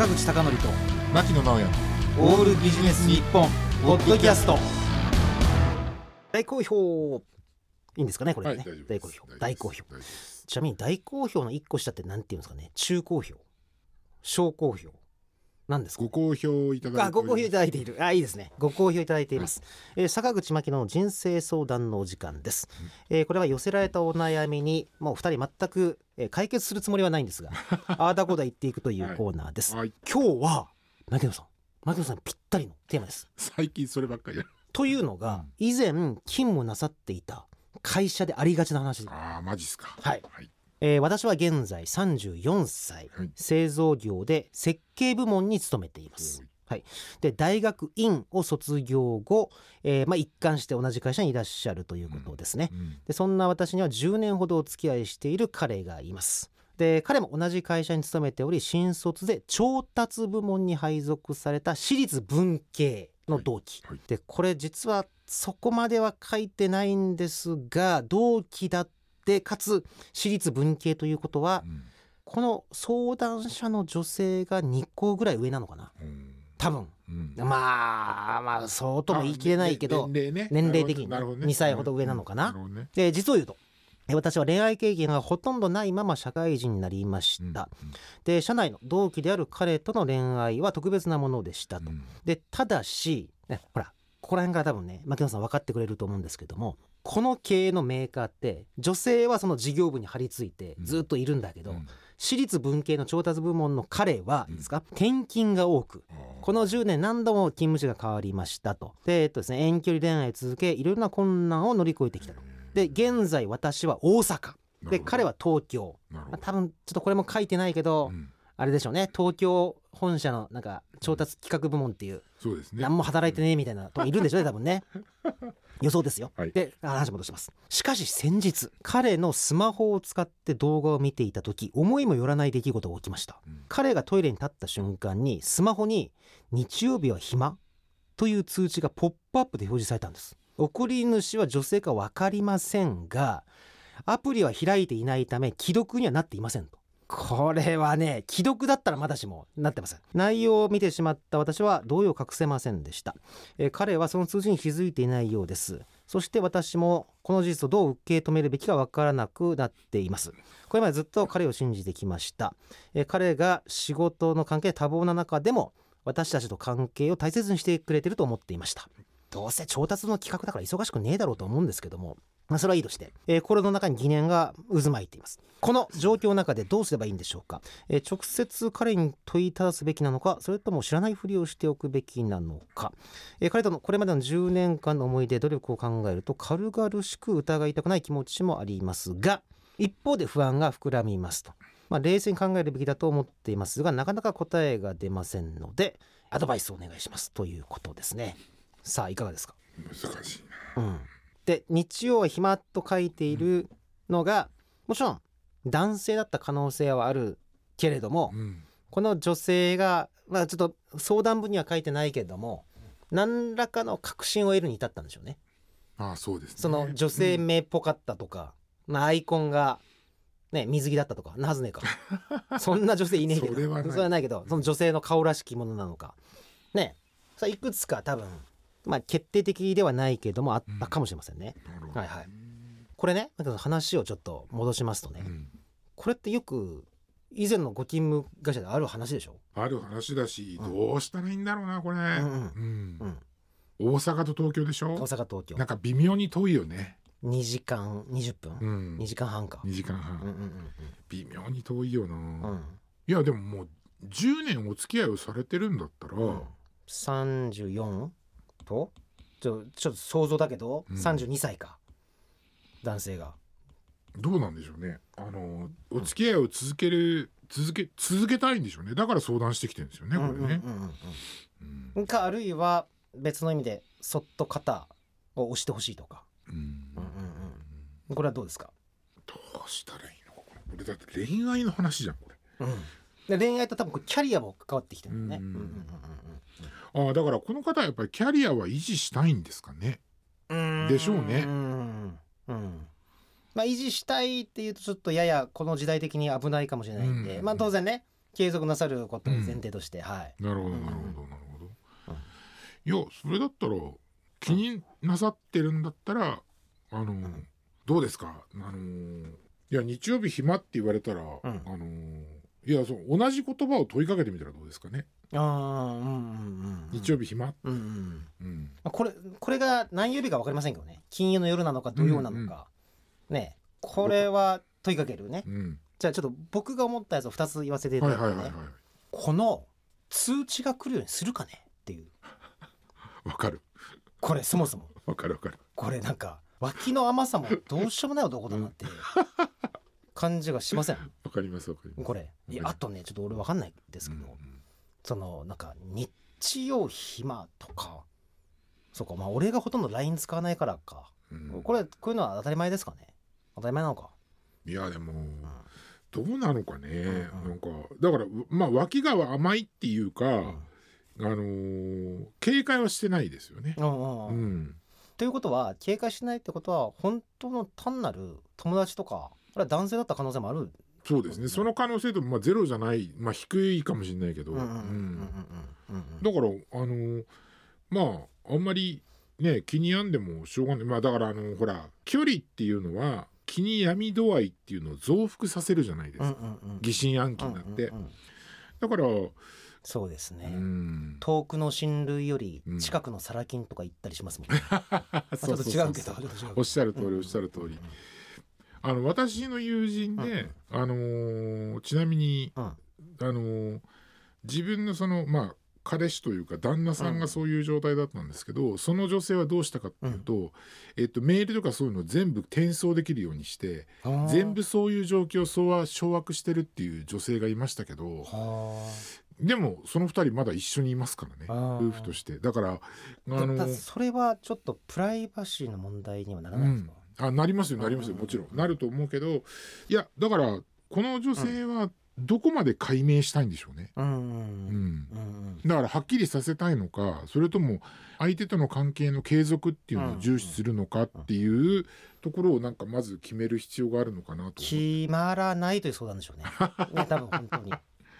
口貴教と牧野直哉オールビジネス日本ポッドキャスト。大好評いいんですかねこれね、 はい、 大好評。ちなみに大好評の1個下って何ていうんですかね。中好評、小好評なんですか、ね、 ご好評いただいてご好評いただいている。いいですね。ご好評いただいています、坂口真紀の人生相談のお時間です、これは寄せられたお悩みにもう2人全く解決するつもりはないんですがああだこだ言っていくというコーナーです、 はいはい、 今日は牧野さんぴったりのテーマです。 最近そればっかりやというのが、以前勤務なさっていた会社でありがちな話。 マジっすか。 はい、私は現在34歳、製造業で設計部門に勤めています、で大学院を卒業後、一貫して同じ会社にいらっしゃるということですね、でそんな私には10年ほどお付き合いしている彼がいます。で彼も同じ会社に勤めており、新卒で調達部門に配属された私立文系の同期、でこれ実はそこまでは書いてないんですが、同期だってかつ私立文系ということは、この相談者の女性が2個ぐらい上なのかな、多分、まあそうとも言い切れないけど、年齢的に2歳ほど上なのかな、で実を言うと私は恋愛経験がほとんどないまま社会人になりました、で社内の同期である彼との恋愛は特別なものでしたと、でただし、ほらここら辺から多分ね牧野さん分かってくれると思うんですけども、この経営のメーカーって女性はその事業部に張り付いてずっといるんだけど、私立文系の調達部門の彼はですか、転勤が多く、この10年何度も勤務地が変わりましたと。で、ですね、遠距離恋愛を続けいろいろな困難を乗り越えてきたと。で現在私は大阪で彼は東京、多分ちょっとこれも書いてないけど、あれでしょうね、東京本社のなんか調達企画部門っていう、 そうですね、 何も働いてねえみたいなといるんでしょうね多分ね予想ですよ、で話戻します。しかし先日彼のスマホを使って動画を見ていた時、思いもよらない出来事が起きました、彼がトイレに立った瞬間にスマホに日曜日は暇という通知がポップアップで表示されたんです。送り主は女性か分かりませんが、アプリは開いていないため既読にはなっていませんと。これはね、既読だったらまだしもなってません。内容を見てしまった私は動揺を隠せませんでした、彼はその通知に気づいていないようです。そして私もこの事実をどう受け止めるべきか分からなくなっています。これまでずっと彼を信じてきました、彼が仕事の関係多忙な中でも私たちと関係を大切にしてくれてると思っていました。どうせ調達の企画だから忙しくねえだろうと思うんですけども、それはいいとして、心の中に疑念が渦巻いています。この状況の中でどうすればいいんでしょうか、直接彼に問いただすべきなのか、それとも知らないふりをしておくべきなのか、彼とのこれまでの10年間の思い出努力を考えると軽々しく疑いたくない気持ちもありますが、一方で不安が膨らみますと、冷静に考えるべきだと思っていますが、なかなか答えが出ませんのでアドバイスをお願いしますということですね。さあいかがですか。 難しいな、 で日曜は暇と書いているのが、もちろん男性だった可能性はあるけれども、この女性が、ちょっと相談文には書いてないけれども何らかの確信を得るに至ったんでしょうね。 そうですね、 その女性名っぽかったとか、アイコンがね、水着だったとかなはずねえかそんな女性いねえけどそれはないけど、その女性の顔らしきものなのかね、いくつか多分決定的ではないけどもあったかもしれませんね、これね、話をちょっと戻しますとね、これってよく以前のご勤務会社である話でしょ。ある話だし、どうしたらいいんだろうなこれ、大阪と東京でしょ。 大阪東京なんか微妙に遠いよね。 2時間20分、2時間半か、 2時間半、微妙に遠いよな、いやでももう10年お付き合いをされてるんだったら、 34とちょっと想像だけど、32歳か男性が。 どうなんでしょうね。お付き合いを続けたいんでしょうね。だから相談してきてるんですよね、これね。 かあるいは別の意味でそっと肩を押してほしいとか、これはどうですか。 どうしたらいいのこれだって恋愛の話じゃんこでれ、 恋愛と多分キャリアも関わってきてるんだね。 だからこの方はやっぱりキャリアは維持したいんですかね。でしょうね。 維持したいっていうとちょっとややこの時代的に危ないかもしれないんで、当然ね継続なさることを前提として、はい。 なるほどなるほどなるほど、いやそれだったら気になさってるんだったらどうですか、いや日曜日暇って言われたら、いやそう同じ言葉を問いかけてみたらどうですかね。日曜日暇、 これが何曜日か分かりませんけどね、金曜の夜なのか土曜なのか、ね、これは問いかけるね、じゃあちょっと僕が思ったやつを2つ言わせていただくとね、この通知が来るようにするかねっていう。 わかる、 これそもそもわかるこれなんか脇の甘さもどうしようもない男だなって感じがしません？ わかりますこれ。あとねちょっと俺分かんないんですけど、そのなんか日曜暇とか、そうか、まあ俺がほとんど LINE 使わないからか、こういうのは当たり前ですかね。当たり前なのか。 いやでも、どうなのかね、なんかだからまあ脇が甘いっていうか、警戒はしてないですよね。 ということは警戒しないってことは本当の単なる友達とか、これは男性だった可能性もある。 そうですね、その可能性ともゼロじゃない、低いかもしれないけど、だからまああんまりね気に病んでもしょうがない。だからほら距離っていうのは気に病み度合いっていうのを増幅させるじゃないですか、疑心暗鬼になって、だからそうですね、遠くの親類より近くのサラ金とか言ったりしますもんね。ちょっと違うけどおっしゃる通り、私の友人で、ちなみに、自分のその彼氏というか旦那さんがそういう状態だったんですけど、その女性はどうしたかっていうと、メールとかそういうのを全部転送できるようにして全部そういう状況を掌握してるっていう女性がいましたけど、でもその2人まだ一緒にいますからね、夫婦として。だからそれはちょっとプライバシーの問題にはならないですか？ なりますよ、もちろんなると思うけど、いやだからこの女性はどこまで解明したいんでしょうね。だからはっきりさせたいのか、それとも相手との関係の継続っていうのを重視するのかっていうところをなんかまず決める必要があるのかなと。 決まらないという相談でしょうね。多分本当に。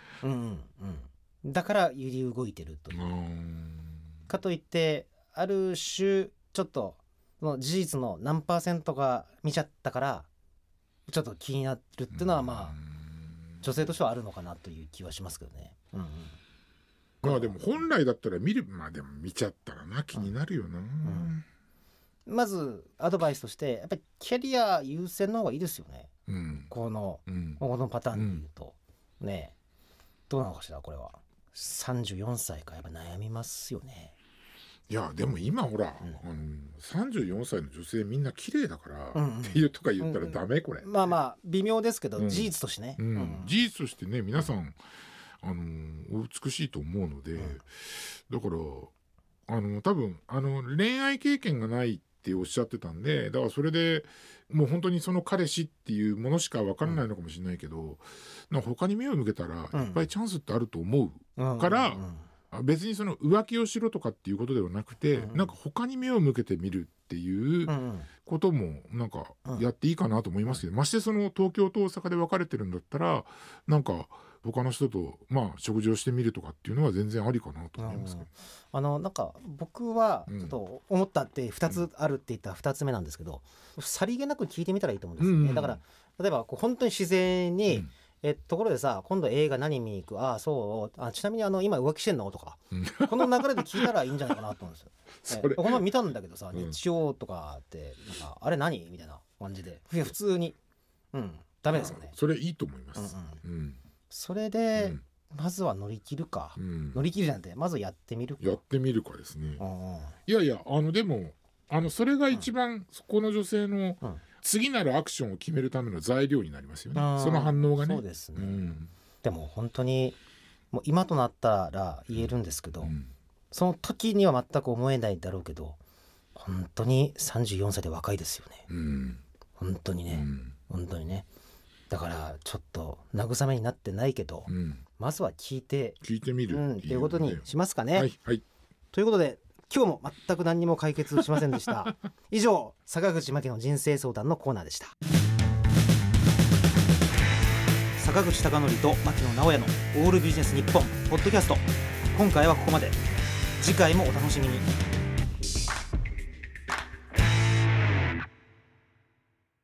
だから揺り動いてるという。かといってある種ちょっとの事実の何%が見ちゃったからちょっと気になるっていうのは女性としてはあるのかなという気はしますけどね。 でも本来だったら見る、でも見ちゃったらな気になるよな。 まずアドバイスとしてやっぱりキャリア優先の方がいいですよね。このパターンで言うとね、どうなのかしら。これは34歳かやっぱ悩みますよね。 いやでも今ほら、34歳の女性みんな綺麗だから、っていうとか言ったらダメ、これ。 微妙ですけど、事実としてね、 事実としてね皆さん、お美しいと思うので、だから多分恋愛経験がないっておっしゃってたんで、だからそれでもう本当にその彼氏っていうものしか分からないのかもしれないけど、他に目を向けたらいっぱいチャンスってあると思うから、別にその浮気をしろとかっていうことではなくて、なんか他に目を向けてみるっていうこともなんかやっていいかなと思いますけど、ましてその東京と大阪で別れてるんだったらなんか他の人と食事をしてみるとかっていうのは全然ありかなと思いますけど、 なんか僕はちょっと思ったって2つあるって言った2つ目なんですけど、さりげなく聞いてみたらいいと思うんですよね。だから例えば本当に自然に、ところでさ今度映画何見に行く、そうちなみに今浮気してんのとか、この流れで聞いたらいいんじゃないかなと思うんですよ。この前見たんだけどさ、日曜とかってなんかあれ何みたいな感じで普通にダメですよね。 それいいと思います。 それで、まずは乗り切るか、乗り切るじゃなくてまずやってみるかですね。いやでもそれが一番、この女性の次なるアクションを決めるための材料になりますよね、その反応がね。 そうですね、でも本当にもう今となったら言えるんですけど、その時には全く思えないだろうけど本当に34歳で若いですよね、本当にね、本当にね。だからちょっと慰めになってないけど、まずは聞いてみるっていうことにしますかね。 はい、 ということで今日も全く何にも解決しませんでした以上坂口真希の人生相談のコーナーでした。 坂口孝則と牧野直哉のオールビジネス日本ポッドキャスト。今回はここまで。次回もお楽しみに。